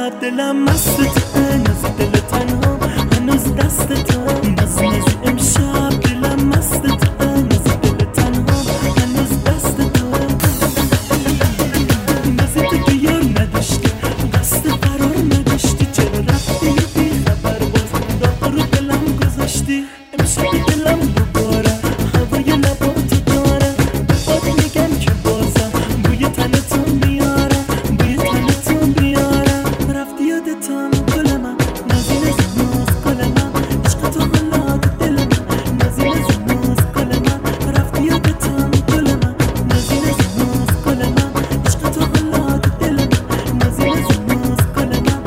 امشب دلم مستت نازی دل تنها هنوز دستت نازی امشب دلم مستت نازی دل تنها هنوز دستت نازی تو که یار نداشتی قصد فرار نداشتی چرا رفتی بی خبر باز داغ رو دلم گذاشتی امشب دلم دوباره هوای لباتو داره به باد میگم که بازم بوی تنتو میاره بوی تنتو میاره رفتی یادتم گل من نازی نازی ناز گل من عشق تو حالا دل من نازی نازی ناز گل من رفتی یادتم گل من نازی نازی ناز گل من عشق تو حالا دل من نازی نازی ناز گل من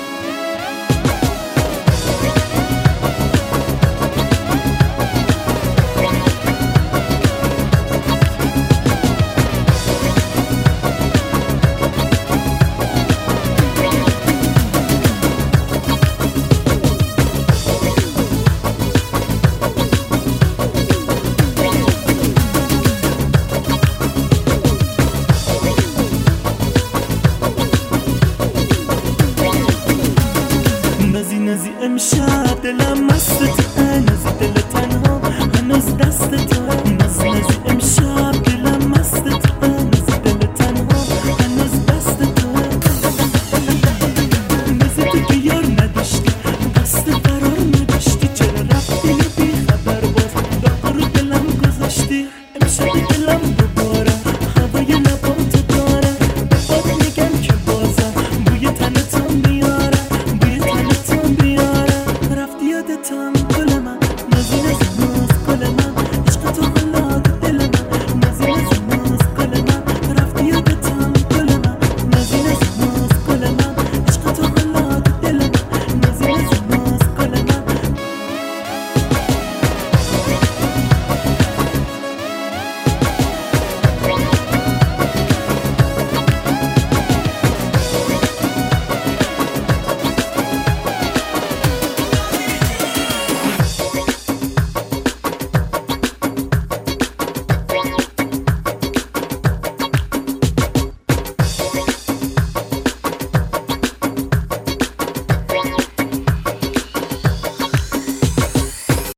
نازی نازی امشب دلم مستت نازی دل تنها هنوز دستت نازی نازی امشب دلم مستت نازی دل تنها هنوز دستت نازی تو که یار نداشتی قصد فرار نداشتی چرا رفتی بی خبر باز داغ رو دلم گذاشتی امشب دلم دوباره هوای لباتو داره به باد میگم که بازم بوی تنتو میاره بوی تنتو میاره رفتی یادتم گل من نازی نازی